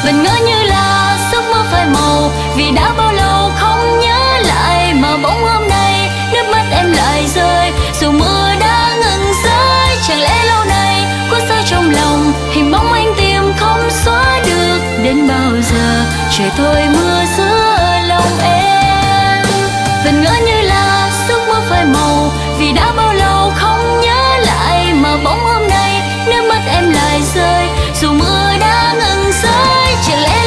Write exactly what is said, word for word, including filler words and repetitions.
vẫn ngỡ như là giấc mơ phai màu, vì đã bao lâu không nhớ lại mà bỗng hôm nay nước mắt em lại rơi. Dù mưa đã ngừng rơi, chẳng lẽ lâu nay khuất rơi trong lòng hình bóng anh tìm không xóa được. Đến bao giờ trời thôi mưa rơi